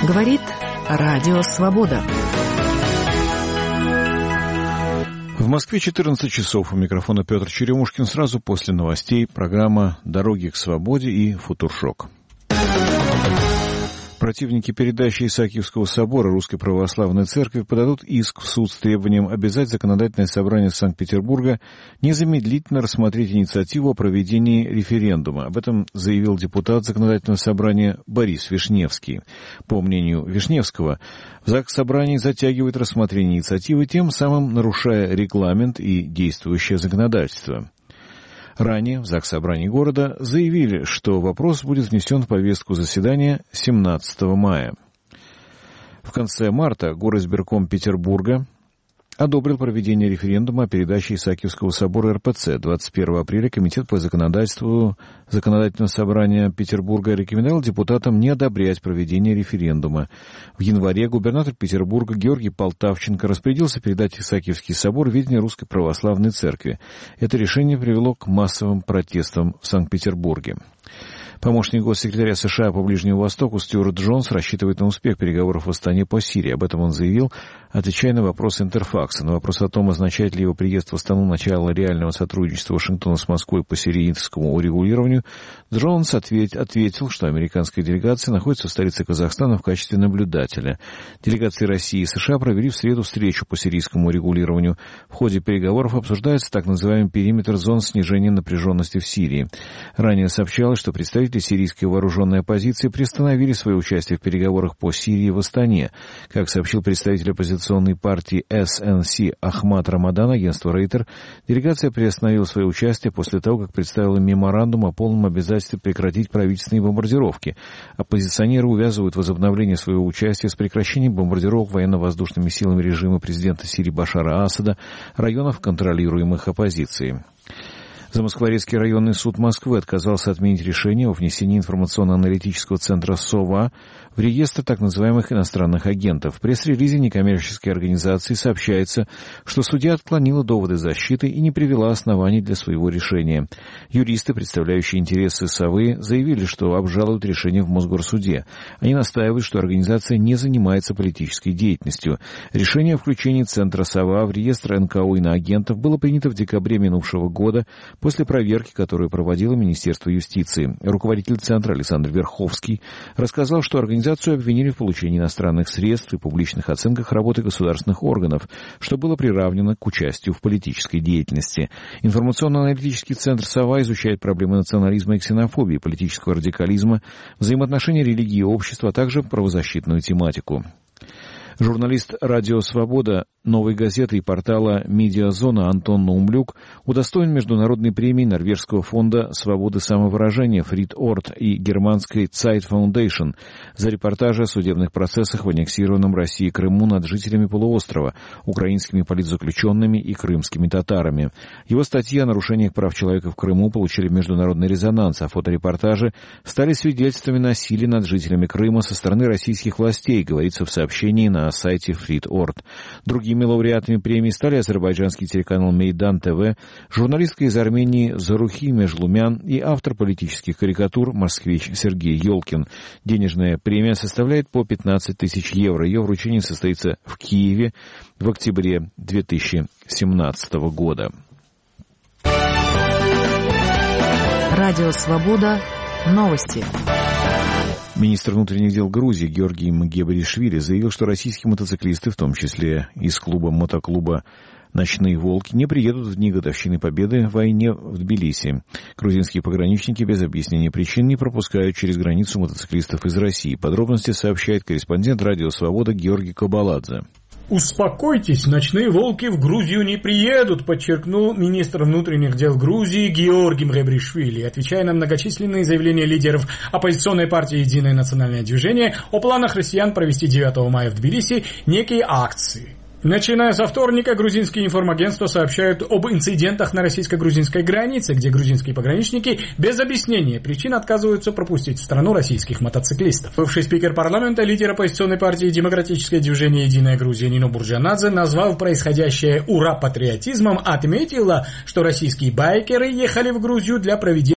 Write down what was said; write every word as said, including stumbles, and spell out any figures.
Говорит Радио Свобода. В Москве четырнадцать часов. У микрофона Петр Черемушкин. Сразу после новостей программа «Дороги к свободе» и «Футуршок». Противники передачи Исаакиевского собора Русской Православной Церкви подадут иск в суд с требованием обязать Законодательное собрание Санкт-Петербурга незамедлительно рассмотреть инициативу о проведении референдума. Об этом заявил депутат Законодательного собрания Борис Вишневский. По мнению Вишневского, в Заксобрании затягивает рассмотрение инициативы, тем самым нарушая регламент и действующее законодательство. Ранее в Заксобрании города заявили, что вопрос будет внесен в повестку заседания семнадцатого мая. В конце марта Горосбирком Петербурга одобрил проведение референдума о передаче Исаакиевского собора эр пэ цэ. двадцать первого апреля Комитет по законодательству Законодательного собрания Петербурга рекомендовал депутатам не одобрять проведение референдума. В январе губернатор Петербурга Георгий Полтавченко распорядился передать Исаакиевский собор в ведение Русской Православной Церкви. Это решение привело к массовым протестам в Санкт-Петербурге. Помощник госсекретаря США по Ближнему Востоку Стюарт Джонс рассчитывает на успех переговоров в Астане по Сирии. Об этом он заявил, отвечая на вопрос Интерфакса. На вопрос о том, означает ли его приезд в Астану начало реального сотрудничества Вашингтона с Москвой по сирийскому урегулированию, Джонс ответ, ответил, что американская делегация находится в столице Казахстана в качестве наблюдателя. Делегации России и США провели в среду встречу по сирийскому урегулированию. В ходе переговоров обсуждается так называемый периметр зон снижения напряженности в Сирии. Ранее сообщалось, что представители сирийской вооруженной оппозиции приостановили свое участие в переговорах по Сирии в Астане. Как сообщил представитель оппозиционной партии эс эн си Ахмад Рамадан, агентство Рейтер, делегация приостановила свое участие после того, как представила меморандум о полном обязательстве прекратить правительственные бомбардировки. Оппозиционеры увязывают возобновление своего участия с прекращением бомбардировок военно-воздушными силами режима президента Сирии Башара Асада районов, контролируемых оппозицией. Замоскворецкий районный суд Москвы отказался отменить решение о внесении информационно-аналитического центра СОВА в реестр так называемых иностранных агентов. В пресс-релизе некоммерческой организации сообщается, что судья отклонила доводы защиты и не привела оснований для своего решения. Юристы, представляющие интересы СОВы, заявили, что обжалуют решение в Мосгорсуде. Они настаивают, что организация не занимается политической деятельностью. Решение о включении центра СОВА в реестр эн ка о иноагентов было принято в декабре минувшего года после проверки, которую проводило Министерство юстиции. Руководитель центра Александр Верховский рассказал, что организацию обвинили в получении иностранных средств и публичных оценках работы государственных органов, что было приравнено к участию в политической деятельности. Информационно-аналитический центр СОВА изучает проблемы национализма и ксенофобии, политического радикализма, взаимоотношения религии и общества, а также правозащитную тематику. Журналист «Радио Свобода», «Новой газеты» и портала «Медиазона» Антон Наумлюк удостоен международной премии Норвежского фонда свободы самовыражения «Фрид Орт» и германской «Zeit Foundation» за репортажи о судебных процессах в аннексированном Россией Крыму над жителями полуострова, украинскими политзаключенными и крымскими татарами. Его статьи о нарушениях прав человека в Крыму получили международный резонанс, а фоторепортажи стали свидетельствами насилия над жителями Крыма со стороны российских властей, говорится в сообщении на на сайте Фрид Орт. Другими лауреатами премии стали азербайджанский телеканал Мейдан ТВ, журналистка из Армении Зарухи Межлумян и автор политических карикатур москвич Сергей Ёлкин. Денежная премия составляет по пятнадцать тысяч евро. Ее вручение состоится в Киеве в октябре две тысячи семнадцатого года. Радио Свобода. Новости. Министр внутренних дел Грузии Георгий Мгебаришвили заявил, что российские мотоциклисты, в том числе из клуба мотоклуба «Ночные волки», не приедут в дни годовщины Победы в войне в Тбилиси. Грузинские пограничники без объяснения причин не пропускают через границу мотоциклистов из России. Подробности сообщает корреспондент «Радио Свобода» Георгий Кабаладзе. «Успокойтесь, ночные волки в Грузию не приедут», подчеркнул министр внутренних дел Грузии Георгий Мгебаришвили, отвечая на многочисленные заявления лидеров оппозиционной партии «Единое национальное движение» о планах россиян провести девятого мая в Тбилиси некие акции. Начиная со вторника, грузинские информагентства сообщают об инцидентах на российско-грузинской границе, где грузинские пограничники без объяснения причин отказываются пропустить в страну российских мотоциклистов. Бывший спикер парламента, лидер оппозиционной партии «Демократическое движение Единая Грузия» Нино Бурджанадзе, назвав происходящее «ура-патриотизмом», отметила, что российские байкеры ехали в Грузию для проведения